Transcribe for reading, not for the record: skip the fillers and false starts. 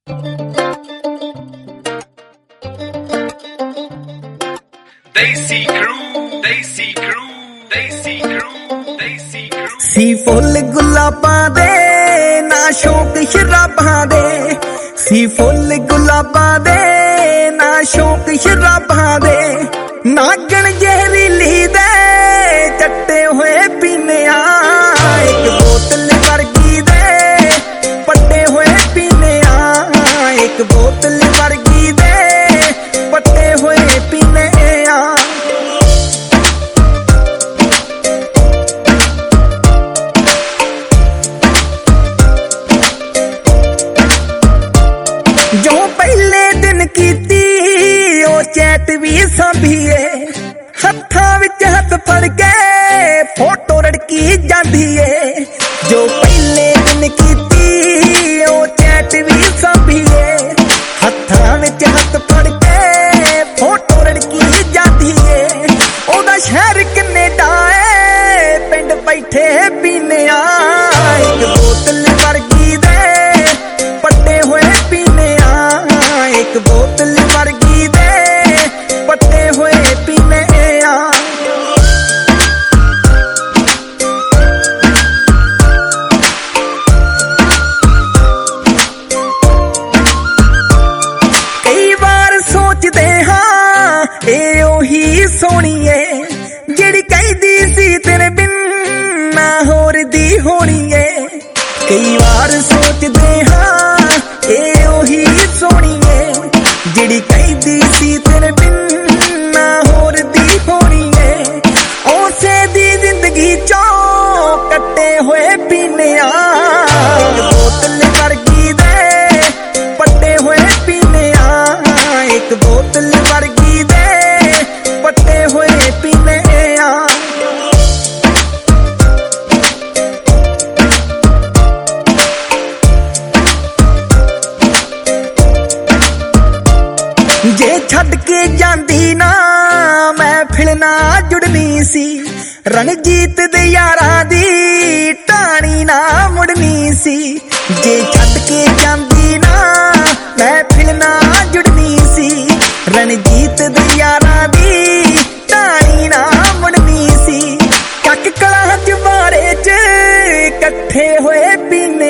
Desi crew, Desi crew, Desi crew, Desi crew। ਸੀ ਫੁੱਲ ਗੁਲਾਬਾਂ ਦੇ ਨਾ ਸ਼ੌਕ ਸ਼ਰਾਬਾਂ ਦੇ, ਸੀ ਫੁੱਲ ਗੁਲਾਬਾਂ ਦੇ ਨਾ ਸ਼ੌਕ ਸ਼ਰਾਬਾਂ ਦੇ, ਨਾਗਣ ਜ਼ਹਿਰੀਲੀ ਦੇ ਚੱਟੇ ਹੋਏ ਪੀਨੇ ਆ, ਇੱਕ ਬੋਤਲ ਵਰਗੀ ਦੇ ਪੱਟੇ ਹੋਏ ਪੀਨੇ ਆ, ਇੱਕ ਬੋਤਲ ਵਰਗੀ ਦੇ ਪੱਟੇ ਹੋਏ ਪੀਨੇ ਆ। ਜੋ ਪਹਿਲੇ ਦਿਨ ਕੀਤੀ ਉਹ ਚੈਟ ਵੀ ਸਾਂਭੀਏ, ਹੱਥਾਂ ਵਿੱਚ ਹੱਥ ਫੜ ਕੇ ਫੋਟੋ ਰੜਕੀ ਜਾਂਦੀ ਏ। ਜੋ ਪਹਿਲੇ ਦਿਨ ਕੀਤੀ ਉਹ ਚੈਟ ਵੀ ਸਾਂਭੀਏ, ਹੱਥਾਂ ਵਿੱਚ ਹੱਥ ਫੜ ਕੇ ਫੋਟੋ ਰੜਕੀ ਜਾਂਦੀ ਏ। ਉਹਦਾ ਸ਼ਹਿਰ ਕੈਨੇਡਾ ਏ, ਪਿੰਡ ਬੈਠੇ ਪੀਨੇ ਆ, ਇੱਕ ਬੋਤਲ ਵਰਗੀ ਦੇ ਪੱਟੇ ਹੋਏ ਪੀਨੇ ਆ, ਇੱਕ ਬੋਤਲ ਵਰਗੀ ਦੇ ਪੱਟੇ ਹੋਏ ਪੀਨੇ ਆ। ਕਈ ਵਾਰ ਸੋਚਦੇ ਹਾਂ ਇਹ ਉਹੀ ਸੋਹਣੀ ਏ, ਜਿਹੜੀ ਕਹਿੰਦੀ ਸੀ ਤੇਰੇ ਬਿਨ ਨਾ ਹੋਰ ਦੀ ਹੋਣੀ ਏ। ਕਈ ਵਾਰ ਸੋਚਦੇ ਹਾਂ ਇਹ ਉਹੀ ਸੋਹਣੀ ਏ, ਜਿਹੜੀ ਕਹਿੰਦੀ ਸੀ ਤੇਰੇ ਬਿਨ ਨਾ ਹੋਰ ਦੀ ਹੋਣੀ ਏ। ਉਸੇ ਦੀ ਜ਼ਿੰਦਗੀ ਚੋਂ ਕੱਟੇ ਹੋਏ ਪੀਨੇ ਆ, ਬੋਤਲ ਵਰਗੀ ਦੇ ਪੱਟੇ ਹੋਏ ਪੀਨੇ ਆ, ਇੱਕ ਬੋਤਲ ਵਰਗੀ ਦੇ ਪੱਟੇ ਹੋਏ ਪੀਨੇ ਆ। ਜੇ ਛੱਡ ਕੇ ਜਾਂਦੀ ਨਾ ਮੈਂ ਫਿਰ ਨਾ ਜੁੜਨੀ ਸੀ, ਰਣਜੀਤ ਦੇ ਯਾਰਾਂ ਦੀ ਟਾਣੀ ਨਾ ਮੁੜਨੀ ਸੀ। ਜੇ ਛੱਡ ਕੇ ਜਾਂਦੀ ਨਾ ਮੈਂ ਫਿਰ ਨਾ ਜੁੜਨੀ ਸੀ, ਰਣਜੀਤ ਦੇ ਯਾਰਾਂ ਦੀ ਟਾਣੀ ਨਾ ਮੁੜਨੀ ਸੀ। ਚੱਕ ਕਲਾਂ ਜਵਾੜੇ 'ਚ ਇਕੱਠੇ ਹੋਏ ਪੀਨੇ